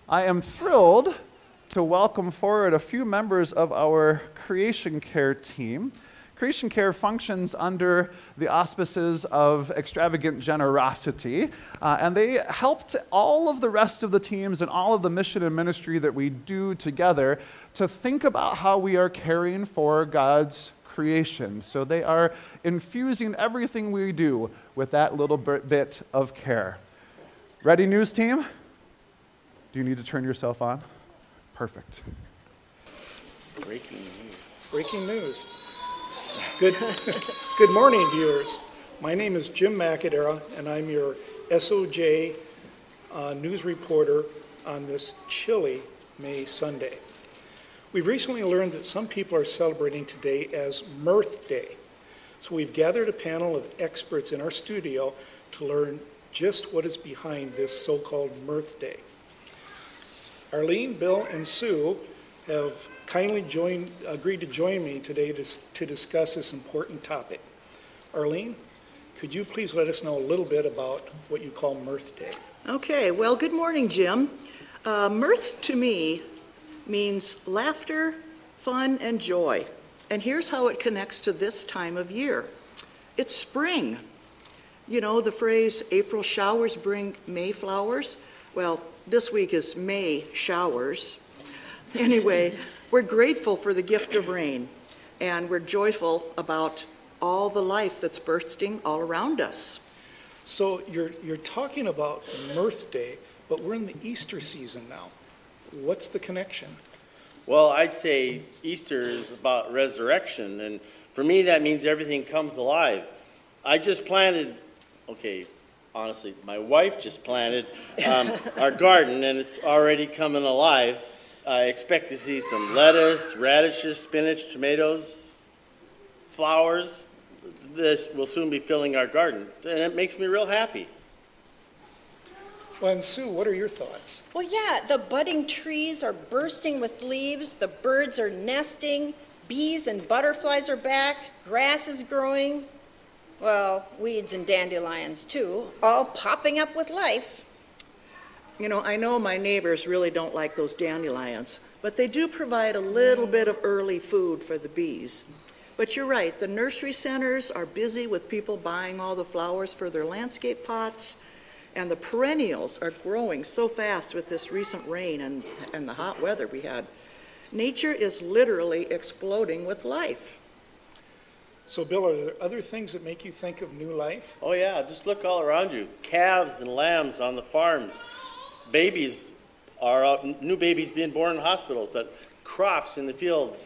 I am thrilled to welcome forward a few members of our Creation Care team. Creation Care functions under the auspices of extravagant generosity, and they helped all of the rest of the teams and all of the mission and ministry that we do together to think about how we are caring for God's creation. So they are infusing everything we do with that little bit of care. Ready, news team? Do you need to turn yourself on? Perfect. Breaking news. Breaking news. Good morning, viewers. My name is Jim McAdera, and I'm your SOJ news reporter on this chilly May Sunday. We've recently learned that some people are celebrating today as Mirth Day. So we've gathered a panel of experts in our studio to learn just what is behind this so-called Mirth Day. Arlene, Bill, and Sue have kindly agreed to join me today to discuss this important topic. Arlene, could you please let us know a little bit about what you call Mirth Day? Okay, well, good morning, Jim. Mirth to me means laughter, fun, and joy. And here's how it connects to this time of year. It's spring. You know the phrase, April showers bring May flowers? Well, this week is May showers. Anyway, we're grateful for the gift of rain, and we're joyful about all the life that's bursting all around us. So you're talking about Mirth Day, but we're in the Easter season now. What's the connection? Well, I'd say Easter is about resurrection, and for me that means everything comes alive. I just planted, honestly, my wife just planted our garden, and it's already coming alive. I expect to see some lettuce, radishes, spinach, tomatoes, flowers. This will soon be filling our garden, and it makes me real happy. Well, and Sue, what are your thoughts? Well, yeah, the budding trees are bursting with leaves, the birds are nesting, bees and butterflies are back, grass is growing. Well, weeds and dandelions too, all popping up with life. You know, I know my neighbors really don't like those dandelions, but they do provide a little bit of early food for the bees. But you're right, the nursery centers are busy with people buying all the flowers for their landscape pots, and the perennials are growing so fast with this recent rain and the hot weather we had. Nature is literally exploding with life. So, Bill, are there other things that make you think of new life? Oh yeah, just look all around you. Calves and lambs on the farms. Babies are out, new babies being born in hospitals, but crops in the fields.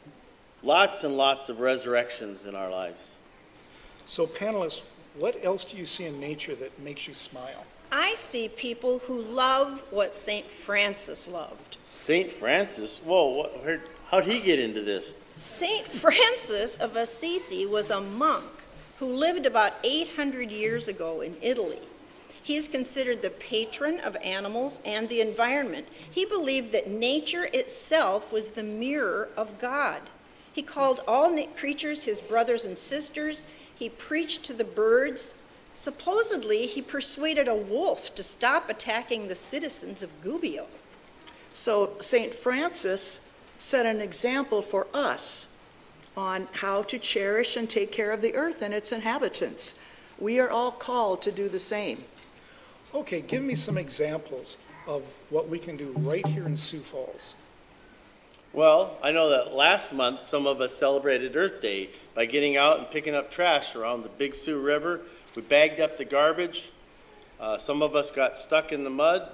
Lots and lots of resurrections in our lives. So, panelists, what else do you see in nature that makes you smile? I see people who love what St. Francis loved. St. Francis? Whoa, how'd he get into this? St. Francis of Assisi was a monk who lived about 800 years ago in Italy. He is considered the patron of animals and the environment. He believed that nature itself was the mirror of God. He called all creatures his brothers and sisters. He preached to the birds. Supposedly, he persuaded a wolf to stop attacking the citizens of Gubbio. So St. Francis set an example for us on how to cherish and take care of the earth and its inhabitants. We are all called to do the same. Okay, give me some examples of what we can do right here in Sioux Falls. Well, I know that last month some of us celebrated Earth Day by getting out and picking up trash around the Big Sioux River. We bagged up the garbage. Some of us got stuck in the mud.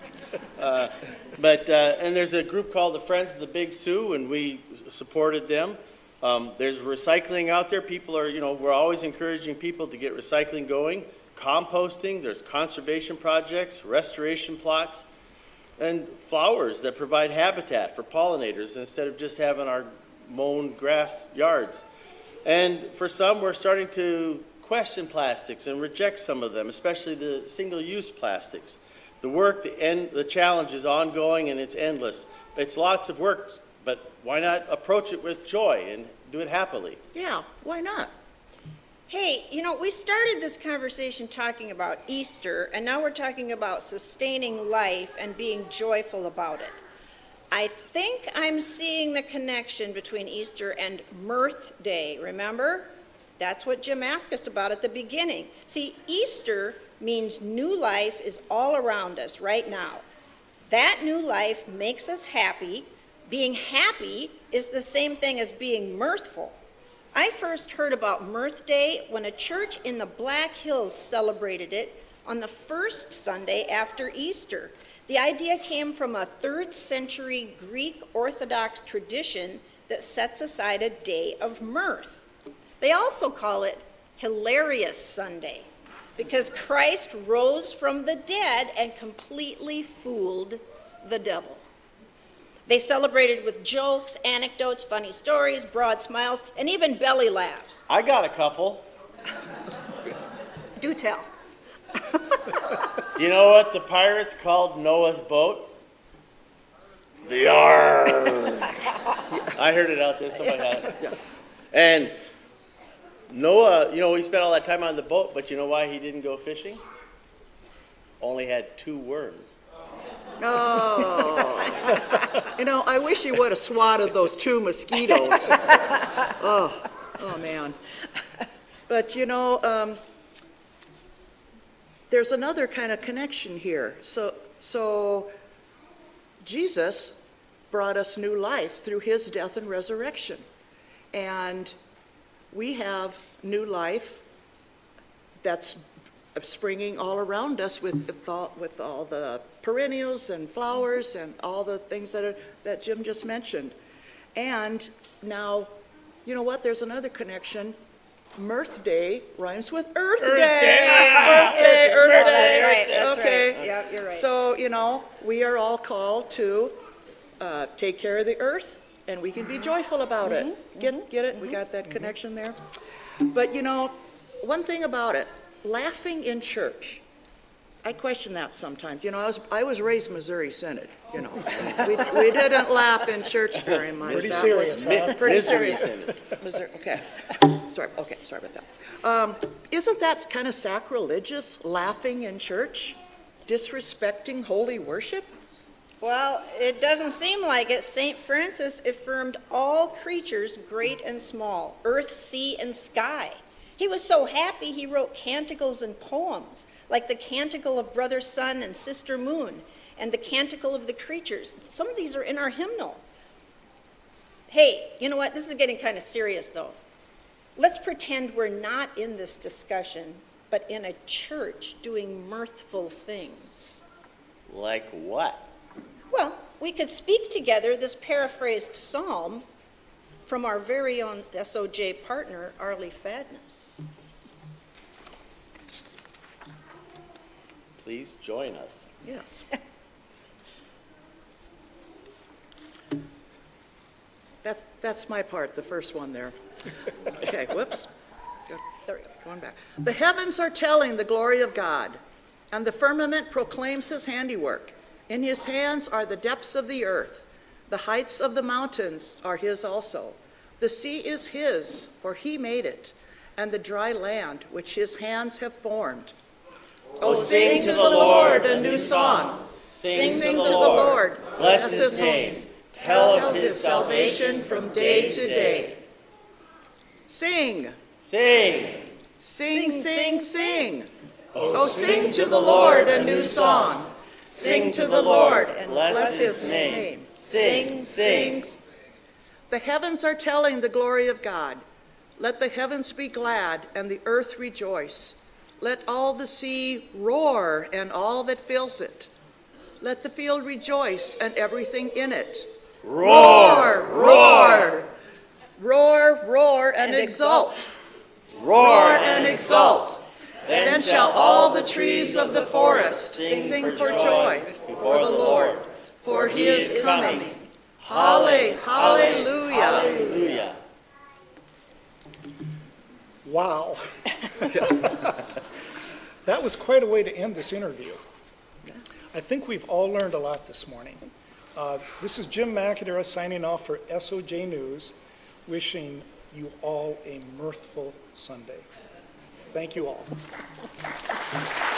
And there's a group called the Friends of the Big Sioux, and we supported them. There's recycling out there. People are, we're always encouraging people to get recycling going. Composting, there's conservation projects, restoration plots, and flowers that provide habitat for pollinators instead of just having our mown grass yards. And for some, we're starting to question plastics and reject some of them, especially the single-use plastics. The work, the challenge is ongoing and it's endless. It's lots of work, but why not approach it with joy and do it happily? Yeah, why not? Hey, we started this conversation talking about Easter, and now we're talking about sustaining life and being joyful about it. I think I'm seeing the connection between Easter and Mirth Day, remember? That's what Jim asked us about at the beginning. See, Easter means new life is all around us right now. That new life makes us happy. Being happy is the same thing as being mirthful. I first heard about Mirth Day when a church in the Black Hills celebrated it on the first Sunday after Easter. The idea came from a 3rd century Greek Orthodox tradition that sets aside a day of mirth. They also call it Hilarious Sunday because Christ rose from the dead and completely fooled the devil. They celebrated with jokes, anecdotes, funny stories, broad smiles, and even belly laughs. I got a couple. Do tell. You know what the pirates called Noah's boat? The Ark. I heard it out there. Somebody had it. Yeah. And Noah, he spent all that time on the boat, but you know why he didn't go fishing? Only had 2 worms. Oh, I wish you would have swatted those 2 mosquitoes. Oh man. But there's another kind of connection here. So Jesus brought us new life through his death and resurrection. And we have new life that's springing all around us with all the perennials and flowers and all the things that Jim just mentioned. And now, you know what? There's another connection. Mirth Day rhymes with Earth Day. Earth Day. That's okay. right. Yeah, you're right. So, we are all called to take care of the earth, and we can be joyful about it. Get it? We got that connection there? But, one thing about it, laughing in church, I question that sometimes. I was raised Missouri Synod. We didn't laugh in church very much. Pretty serious, huh? Pretty serious. Missouri, okay. Sorry about that. Isn't that kind of sacrilegious, laughing in church, disrespecting holy worship? Well, it doesn't seem like it. St. Francis affirmed all creatures, great and small, earth, sea, and sky. He was so happy he wrote canticles and poems, like the Canticle of Brother Sun and Sister Moon, and the Canticle of the Creatures. Some of these are in our hymnal. Hey, you know what? This is getting kind of serious, though. Let's pretend we're not in this discussion, but in a church doing mirthful things. Like what? Well, we could speak together this paraphrased psalm from our very own SOJ partner, Arlie Fadness. Please join us. Yes. That's my part, the first one there. Okay, whoops. There we go, going back. The heavens are telling the glory of God, and the firmament proclaims his handiwork. In his hands are the depths of the earth. The heights of the mountains are his also. The sea is his, for he made it, and the dry land which his hands have formed. Oh, sing to the Lord a new song. Sing to the Lord. Bless his name. Tell of his salvation from day to day. Sing. Sing. Sing, sing, sing. Oh, sing to the Lord a new song. Sing to the Lord and bless his name. Sing, sing. The heavens are telling the glory of God. Let the heavens be glad and the earth rejoice. Let all the sea roar and all that fills it. Let the field rejoice and everything in it. Roar, roar, roar, roar, and exult. Roar and exult. Then shall all the trees of the forest sing for joy before the Lord, for he is coming. Hallelujah. Hallelujah. Wow. That was quite a way to end this interview. I think we've all learned a lot this morning. This is Jim McAdera signing off for SOJ News, wishing you all a mirthful Sunday. Thank you all.